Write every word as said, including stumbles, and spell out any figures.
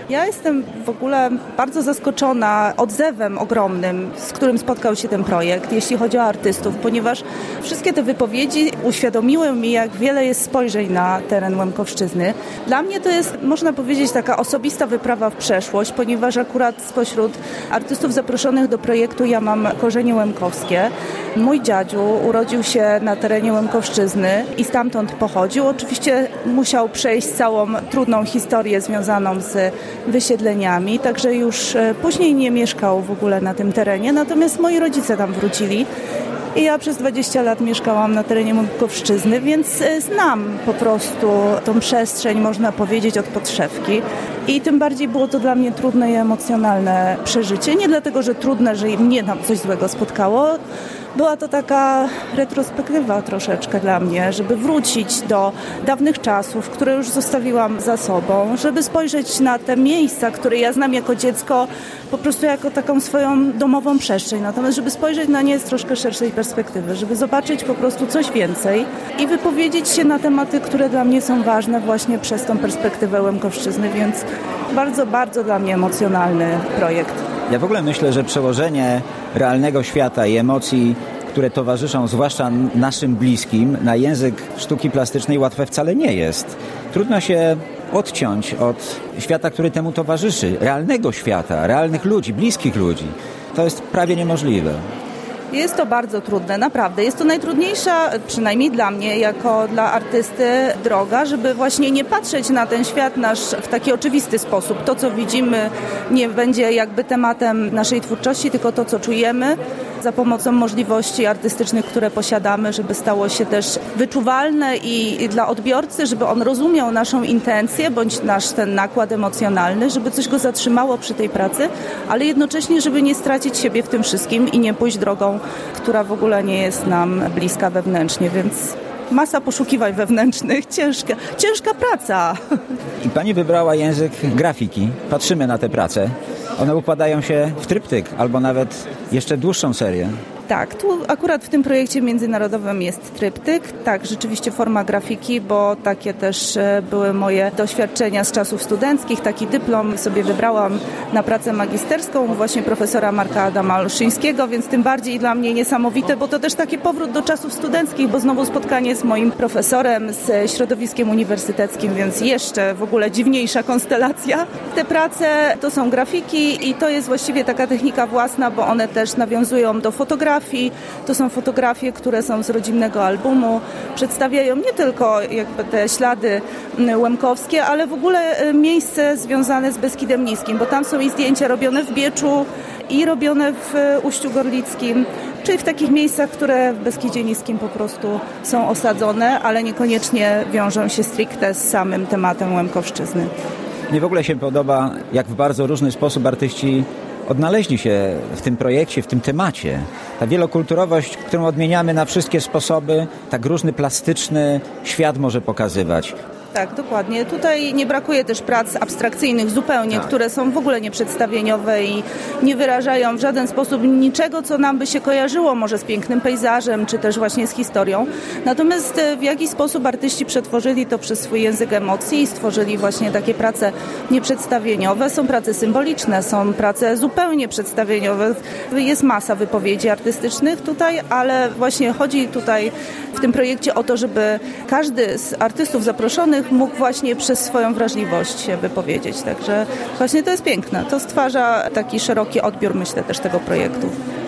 Ja jestem w ogóle bardzo zaskoczona odzewem ogromnym, z którym spotkał się ten projekt, jeśli chodzi o artystów, ponieważ wszystkie te wypowiedzi uświadomiły mi, jak wiele jest spojrzeń na teren Łemkowszczyzny. Dla mnie to jest, można powiedzieć, taka osobista wyprawa w przeszłość, ponieważ akurat spośród artystów zaproszonych do projektu ja mam korzenie łemkowskie. Mój dziadziu urodził się na terenie Łemkowszczyzny i stamtąd pochodził. Oczywiście musiał przejść całą trudną historię związaną z wysiedleniami, także już później nie mieszkał w ogóle na tym terenie, natomiast moi rodzice tam wrócili i ja przez dwadzieścia lat mieszkałam na terenie Łemkowszczyzny, więc znam po prostu tą przestrzeń, można powiedzieć, od podszewki. I tym bardziej było to dla mnie trudne i emocjonalne przeżycie. Nie dlatego, że trudne, że mnie tam coś złego spotkało. Była to taka retrospektywa troszeczkę dla mnie, żeby wrócić do dawnych czasów, które już zostawiłam za sobą, żeby spojrzeć na te miejsca, które ja znam jako dziecko, po prostu jako taką swoją domową przestrzeń. Natomiast żeby spojrzeć na nie z troszkę szerszej perspektywy, żeby zobaczyć po prostu coś więcej i wypowiedzieć się na tematy, które dla mnie są ważne właśnie przez tą perspektywę Łemkowszczyzny, więc bardzo, bardzo dla mnie emocjonalny projekt. Ja w ogóle myślę, że przełożenie realnego świata i emocji, które towarzyszą zwłaszcza naszym bliskim, na język sztuki plastycznej łatwe wcale nie jest. Trudno się odciąć od świata, który temu towarzyszy, realnego świata, realnych ludzi, bliskich ludzi. To jest prawie niemożliwe. Jest to bardzo trudne, naprawdę. Jest to najtrudniejsza, przynajmniej dla mnie, jako dla artysty, droga, żeby właśnie nie patrzeć na ten świat nasz w taki oczywisty sposób. To, co widzimy, nie będzie jakby tematem naszej twórczości, tylko to, co czujemy, za pomocą możliwości artystycznych, które posiadamy, żeby stało się też wyczuwalne i, i dla odbiorcy, żeby on rozumiał naszą intencję, bądź nasz ten nakład emocjonalny, żeby coś go zatrzymało przy tej pracy, ale jednocześnie, żeby nie stracić siebie w tym wszystkim i nie pójść drogą, która w ogóle nie jest nam bliska wewnętrznie, więc masa poszukiwań wewnętrznych, ciężka, ciężka praca. I pani wybrała język grafiki. Patrzymy na te prace. One układają się w tryptyk albo nawet jeszcze dłuższą serię. Tak, tu akurat w tym projekcie międzynarodowym jest tryptyk. Tak, rzeczywiście forma grafiki, bo takie też były moje doświadczenia z czasów studenckich. Taki dyplom sobie wybrałam na pracę magisterską właśnie profesora Marka Adama Olszyńskiego, więc tym bardziej dla mnie niesamowite, bo to też taki powrót do czasów studenckich, bo znowu spotkanie z moim profesorem, z środowiskiem uniwersyteckim, więc jeszcze w ogóle dziwniejsza konstelacja. Te prace to są grafiki i to jest właściwie taka technika własna, bo one też nawiązują do fotografii. To są fotografie, które są z rodzinnego albumu. Przedstawiają nie tylko jakby te ślady łemkowskie, ale w ogóle miejsce związane z Beskidem Niskim, bo tam są i zdjęcia robione w Bieczu i robione w Uściu Gorlickim, czyli w takich miejscach, które w Beskidzie Niskim po prostu są osadzone, ale niekoniecznie wiążą się stricte z samym tematem Łemkowszczyzny. Mnie w ogóle się podoba, jak w bardzo różny sposób artyści odnaleźli się w tym projekcie, w tym temacie. Ta wielokulturowość, którą odmieniamy na wszystkie sposoby, tak różny plastyczny świat może pokazywać. Tak, dokładnie. Tutaj nie brakuje też prac abstrakcyjnych zupełnie, tak, które są w ogóle nieprzedstawieniowe i nie wyrażają w żaden sposób niczego, co nam by się kojarzyło może z pięknym pejzażem, czy też właśnie z historią. Natomiast w jaki sposób artyści przetworzyli to przez swój język emocji i stworzyli właśnie takie prace nieprzedstawieniowe. Są prace symboliczne, są prace zupełnie przedstawieniowe. Jest masa wypowiedzi artystycznych tutaj, ale właśnie chodzi tutaj w tym projekcie o to, żeby każdy z artystów zaproszonych mógł właśnie przez swoją wrażliwość się wypowiedzieć. Także właśnie to jest piękne. To stwarza taki szeroki odbiór, myślę, też tego projektu.